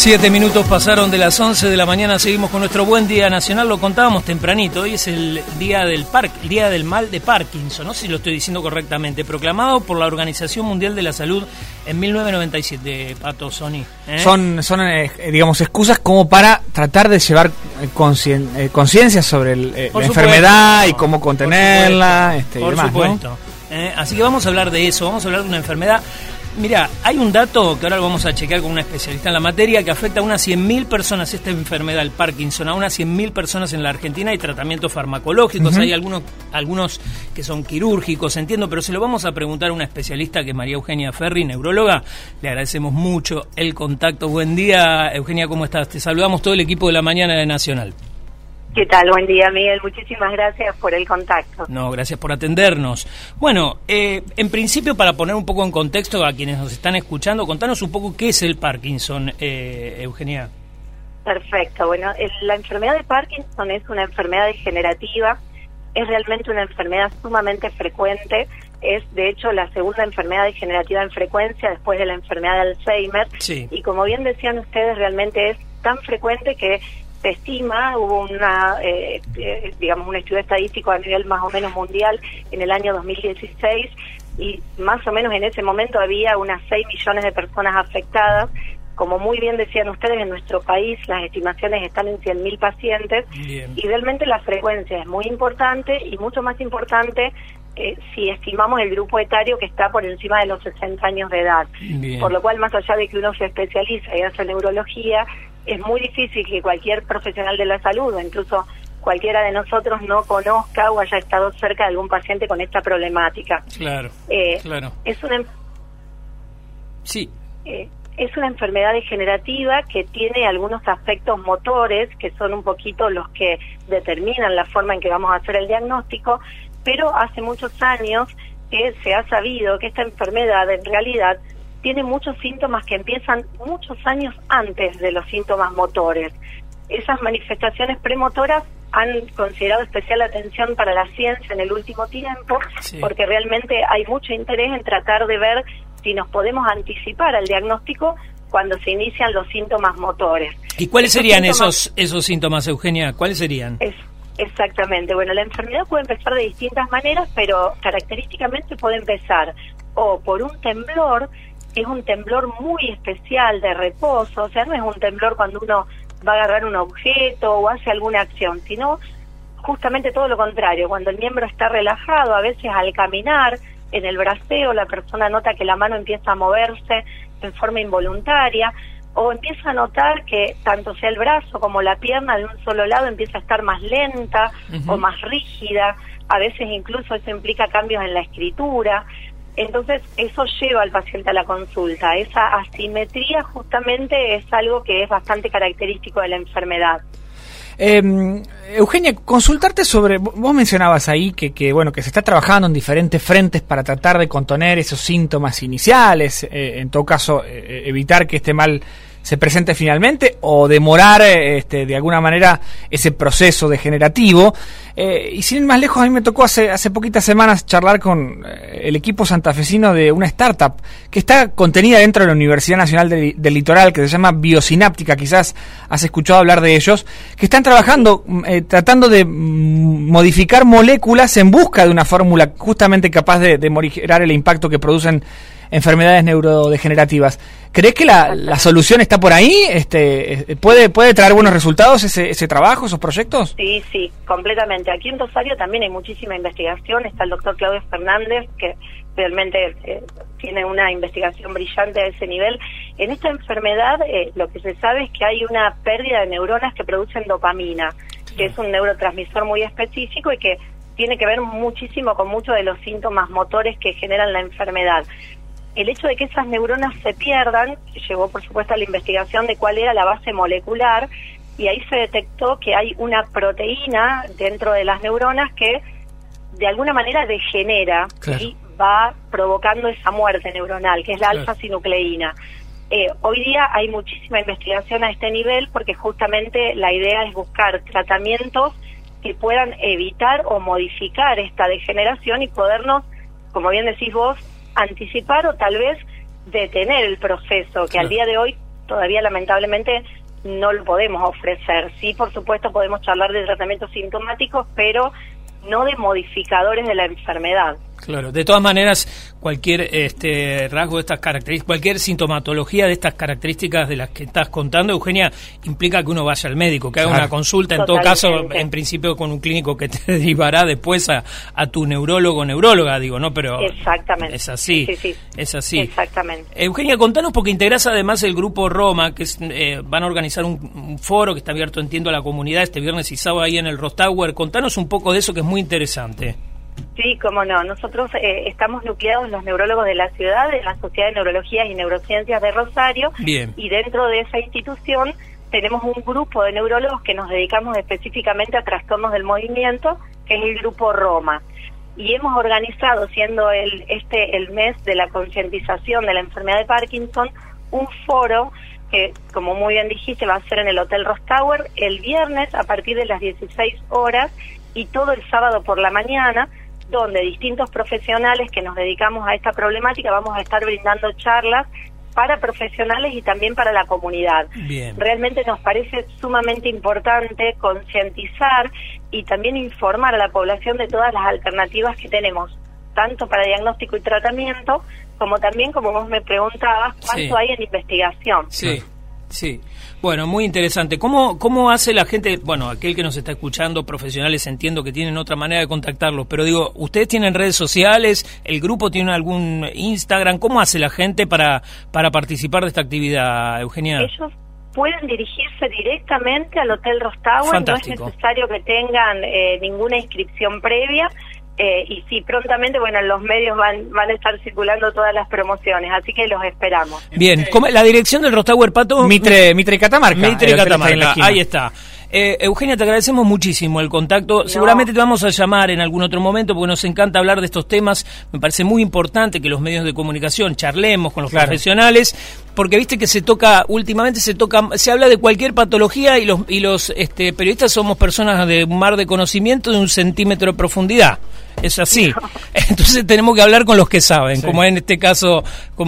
7 minutos pasaron de las 11 de la mañana, seguimos con nuestro buen día nacional, lo contábamos tempranito, hoy es el día del día del mal de Parkinson, no sé si lo estoy diciendo correctamente, proclamado por la Organización Mundial de la Salud en 1997, Pato, Sony. Son digamos, excusas como para tratar de llevar conciencia sobre la enfermedad y cómo contenerla, por supuesto. Así que vamos a hablar de eso, vamos a hablar de una enfermedad. Mira, hay un dato que ahora lo vamos a chequear con una especialista en la materia que afecta a unas 100.000 personas, esta enfermedad, el Parkinson, a unas 100.000 personas en la Argentina. Hay tratamientos farmacológicos, hay algunos que son quirúrgicos, entiendo, pero se lo vamos a preguntar a una especialista que es María Eugenia Ferri, neuróloga. Le agradecemos mucho el contacto. Buen día, Eugenia, ¿cómo estás? Te saludamos todo el equipo de la mañana de Nacional. ¿Qué tal? Buen día, Miguel. Muchísimas gracias por el contacto. No, gracias por atendernos. Bueno, en principio, para poner un poco en contexto a quienes nos están escuchando, contanos un poco qué es el Parkinson, Eugenia. Perfecto. Bueno, la enfermedad de Parkinson es una enfermedad degenerativa, es realmente una enfermedad sumamente frecuente, es de hecho la segunda enfermedad degenerativa en frecuencia después de la enfermedad de Alzheimer. Sí. Y como bien decían ustedes, realmente es tan frecuente que se estima, hubo un estudio estadístico a nivel más o menos mundial en el año 2016 y más o menos en ese momento había unas 6 millones de personas afectadas. Como muy bien decían ustedes, en nuestro país las estimaciones están en 100.000 pacientes. Bien. Y realmente la frecuencia es muy importante y mucho más importante si estimamos el grupo etario que está por encima de los 60 años de edad. Bien. Por lo cual, más allá de que uno se especializa y hace neurología, es muy difícil que cualquier profesional de la salud o incluso cualquiera de nosotros no conozca o haya estado cerca de algún paciente con esta problemática. Claro, claro. Es una enfermedad degenerativa que tiene algunos aspectos motores que son un poquito los que determinan la forma en que vamos a hacer el diagnóstico, pero hace muchos años que se ha sabido que esta enfermedad en realidad tiene muchos síntomas que empiezan muchos años antes de los síntomas motores. Esas manifestaciones premotoras han considerado especial atención para la ciencia en el último tiempo, sí, porque realmente hay mucho interés en tratar de ver si nos podemos anticipar al diagnóstico cuando se inician los síntomas motores. ¿Y cuáles serían esos síntomas, Eugenia? ¿Cuáles serían? Exactamente. Bueno, la enfermedad puede empezar de distintas maneras, pero característicamente puede empezar o por un temblor. Es un temblor muy especial de reposo, o sea, no es un temblor cuando uno va a agarrar un objeto o hace alguna acción, sino justamente todo lo contrario, cuando el miembro está relajado, a veces al caminar, en el braceo, la persona nota que la mano empieza a moverse en forma involuntaria, o empieza a notar que tanto sea el brazo como la pierna de un solo lado empieza a estar más lenta o más rígida, a veces incluso eso implica cambios en la escritura. Entonces, eso lleva al paciente a la consulta. Esa asimetría justamente es algo que es bastante característico de la enfermedad. Eugenia, consultarte sobre, vos mencionabas ahí que se está trabajando en diferentes frentes para tratar de contener esos síntomas iniciales, en todo caso evitar que este mal se presente finalmente o demorar de alguna manera ese proceso degenerativo. Y sin ir más lejos, a mí me tocó hace poquitas semanas charlar con el equipo santafesino de una startup que está contenida dentro de la Universidad Nacional del Litoral, que se llama Biosináptica, quizás has escuchado hablar de ellos, que están trabajando, tratando de modificar moléculas en busca de una fórmula justamente capaz de morigerar el impacto que producen enfermedades neurodegenerativas. ¿Crees que la solución está por ahí? ¿Puede traer buenos resultados ese trabajo, esos proyectos? Sí, completamente. Aquí en Rosario también hay muchísima investigación. Está el doctor Claudio Fernández, que realmente tiene una investigación brillante a ese nivel. En esta enfermedad lo que se sabe es que hay una pérdida de neuronas que producen dopamina, que es un neurotransmisor muy específico y que tiene que ver muchísimo con muchos de los síntomas motores que generan la enfermedad. El hecho de que esas neuronas se pierdan llevó, por supuesto, a la investigación de cuál era la base molecular, y ahí se detectó que hay una proteína dentro de las neuronas que de alguna manera degenera, claro, y va provocando esa muerte neuronal, que es la alfa-sinucleína. Hoy día hay muchísima investigación a este nivel porque justamente la idea es buscar tratamientos que puedan evitar o modificar esta degeneración y podernos, como bien decís vos, anticipar o tal vez detener el proceso que al día de hoy todavía lamentablemente no lo podemos ofrecer. Sí, por supuesto, podemos charlar de tratamientos sintomáticos, pero no de modificadores de la enfermedad. Claro, de todas maneras, cualquier rasgo de estas características, cualquier sintomatología de estas características de las que estás contando, Eugenia, implica que uno vaya al médico, que haga una consulta, en todo caso, en principio con un clínico que te derivará después a tu neurólogo o neuróloga, digo, ¿no? Pero exactamente. Es así, sí. Es así. Exactamente. Eugenia, contanos, porque integrás además el grupo Roma, que van a organizar un foro que está abierto, entiendo, a la comunidad este viernes y sábado ahí en el Rostower. Contanos un poco de eso, que es muy interesante. Sí, cómo no. Nosotros estamos nucleados los neurólogos de la ciudad, de la Sociedad de Neurología y Neurociencias de Rosario. Bien. Y dentro de esa institución tenemos un grupo de neurólogos que nos dedicamos específicamente a trastornos del movimiento, que es el grupo Roma. Y hemos organizado, siendo el mes de la concientización de la enfermedad de Parkinson, un foro que, como muy bien dijiste, va a ser en el Hotel Rostower el viernes a partir de las 16 horas y todo el sábado por la mañana, donde distintos profesionales que nos dedicamos a esta problemática vamos a estar brindando charlas para profesionales y también para la comunidad. Bien. Realmente nos parece sumamente importante concientizar y también informar a la población de todas las alternativas que tenemos, tanto para diagnóstico y tratamiento, como también, como vos me preguntabas, cuánto hay en investigación. Sí. Bueno, muy interesante. ¿Cómo hace la gente, bueno, aquel que nos está escuchando, profesionales, entiendo que tienen otra manera de contactarlos, pero digo, ¿ustedes tienen redes sociales? ¿El grupo tiene algún Instagram? ¿Cómo hace la gente para participar de esta actividad, Eugenia? Ellos pueden dirigirse directamente al Hotel Rostower. Fantástico. No es necesario que tengan ninguna inscripción previa. Y sí, prontamente, bueno, en los medios van a estar circulando todas las promociones, así que los esperamos. Bien, la dirección del Rostower, Pato. Mitre y Catamarca. Mitre y Catamarca, ahí está. Eugenia, te agradecemos muchísimo el contacto. No. Seguramente te vamos a llamar en algún otro momento porque nos encanta hablar de estos temas. Me parece muy importante que los medios de comunicación charlemos con los profesionales, porque viste que últimamente se habla de cualquier patología y los periodistas somos personas de un mar de conocimiento de 1 centímetro de profundidad. Es así. No. Entonces tenemos que hablar con los que saben, como en este caso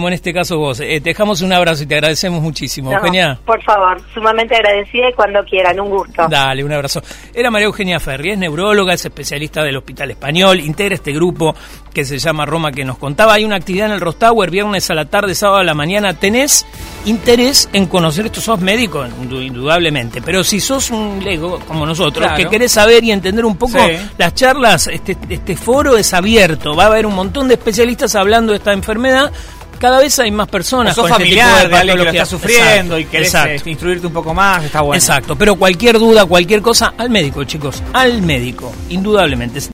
vos. Te dejamos un abrazo y te agradecemos muchísimo. Eugenia. Por favor, sumamente agradecida y cuando quieran, un gusto. Dale, un abrazo. Era María Eugenia Ferri, es neuróloga, es especialista del Hospital Español, integra este grupo que se llama Roma, que nos contaba. Hay una actividad en el Rostower, viernes a la tarde, sábado a la mañana. ¿Tenés interés en conocer esto? Sos médico, indudablemente, pero si sos un lego como nosotros, que querés saber y entender un poco las charlas, este foro es abierto, va a haber un montón de especialistas hablando de esta enfermedad. Cada vez hay más personas con familiar de alguien que lo está sufriendo y querés instruirte un poco más, está bueno. Exacto, pero cualquier duda, cualquier cosa, al médico, chicos, al médico, indudablemente.